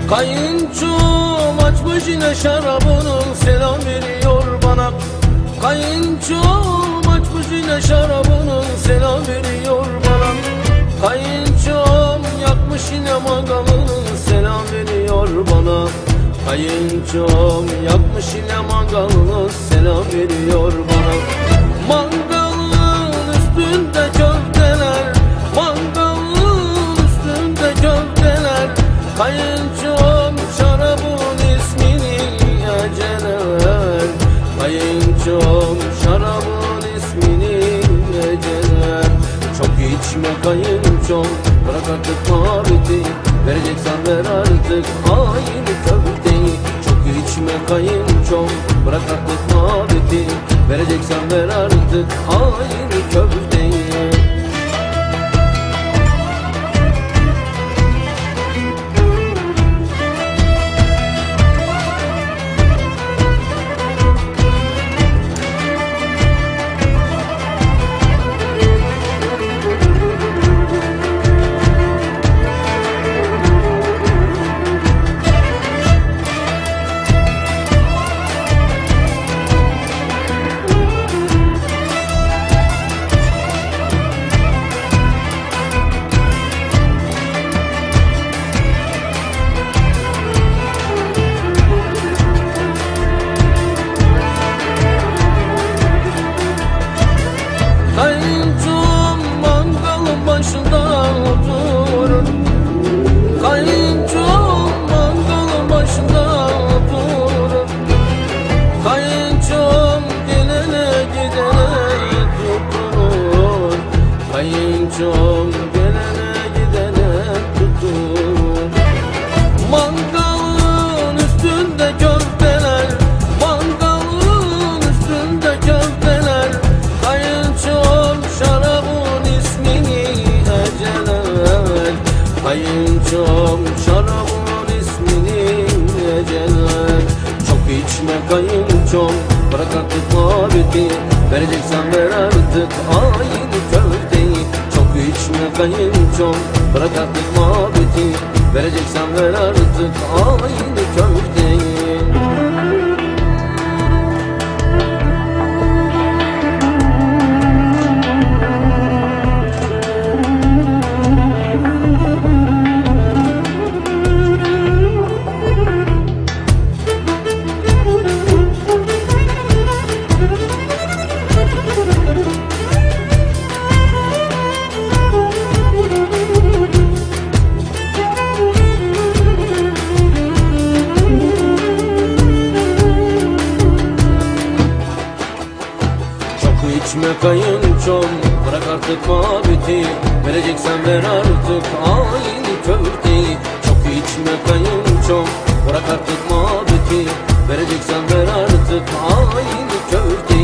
Kayınçom açmış yine şarabını, selam veriyor bana. Kayınçom açmış yine şarabını, selam veriyor bana. Kayınçom yakmış yine mangalını, selam veriyor bana. Kayınçom yakmış yine mangalını, selam veriyor bana. Mangalın üstünde köfteler, mangalın üstünde köfteler. Kayınçom şarabın ismini eceler. Kayınçom şarabın ismini eceler. Çok içme kayınçom, bırak artık muhabbeti. Vereceksen ver artık aynı köfteyi. Çok içme kayınçom, bırak artık muhabbeti. Vereceksen ver artık aynı köfteyi. Kayınçom mangalın başında oturur. Kayınçom mangalın başında oturur. Kayınçom gelene gidene tutunur. Kayınçom gelene gidene tutunur. Mangalın üstünde köfteler, mangalın üstünde köfteler. Kayınçom şarabın ismini eceler. Kayınçom şarabın ismini eceler. Çok içme kayınçom, bırak artık muhabbeti. Vereceksen ver artık aynı köfteyi. Çok içme kayınçom, bırak artık muhabbeti. Vereceksen ver artık aynı köfteyi. İçme kayınçom, bırak artık muhabbeti. Vereceksen ver artık aynı köfteyi. Çok içme kayınçom, bırak artık muhabbeti. Vereceksen ver artık aynı köfteyi.